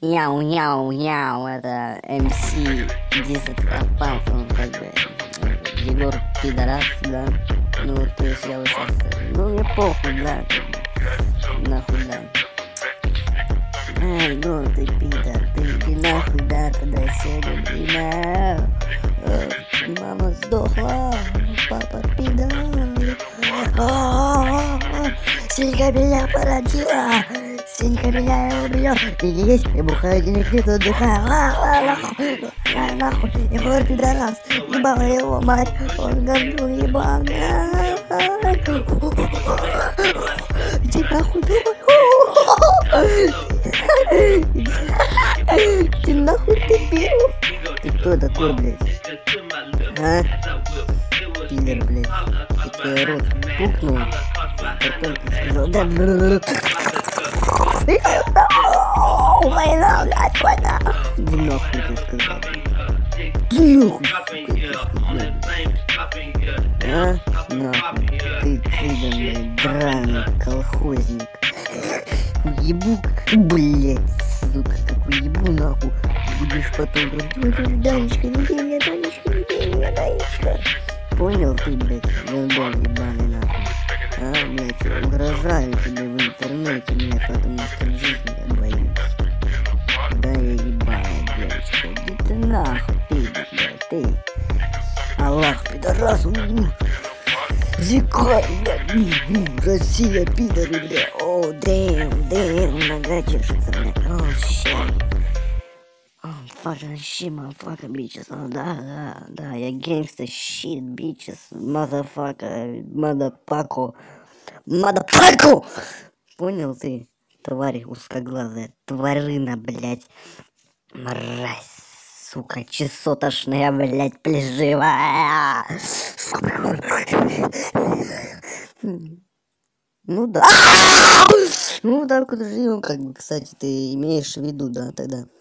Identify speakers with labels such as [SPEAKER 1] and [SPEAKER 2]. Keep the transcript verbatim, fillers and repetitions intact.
[SPEAKER 1] Яу, яу, яу, это эм си Дисапат, он как бы Егор Пидорас, да. Ну, то есть я вот сейчас, ну, мне похуй, да, как бы, нахуй, да. Ай, ну ты пидор, ты иди нахуй, да, тогда сегодня, блин, мама сдохла, папа пидор. Синька меня породила, Синька меня убьет. Деньги есть, я бухаю, денег нет, отдыхаю. Нахуй, нахуй, Егор пидорас, ебала его мать, он говно ебаный. Иди нахуй, ты нахуй дебил. Ты кто такой, блядь? А? Пидор, блядь. Ты твой рот пукнул. Потом ты сказал, да, война, блядь, война. Иди нахуй, ты сказал. Иди нахуй, сука, а? Нахуй. Ты, ты, блядь, драный колхозник. Ебу, блядь, сука, какой ебу нахуй. Будешь потом говорить, Данечка, не бей меня, Данечка, не бей меня, Данечка. Понял ты, блядь, гандон ебаный нахуй. А, блядь, угрожаю тебе в интернете, блядь, потому что в жизни я боюсь. Да я ебаная девочка, иди ты нахуй, пидор, блядь, ты. Аллах, пидорас, Зикай, блядь, Россия, пидоры, блядь, о, дэм, дэм, нога чешется, блядь, о, щит. Oh, fucking shit, motherfucker, bitches. Oh, да, да, да, я gangsta shit, bitches, motherfucker, motherfucker, motherfucker! Понял ты, тварь узкоглазая, тварина, блядь, мразь, сука, чесотошная, блядь, плешивая. Ну да. Ну да, подожди, ну как бы, кстати, ты имеешь в виду, да, тогда.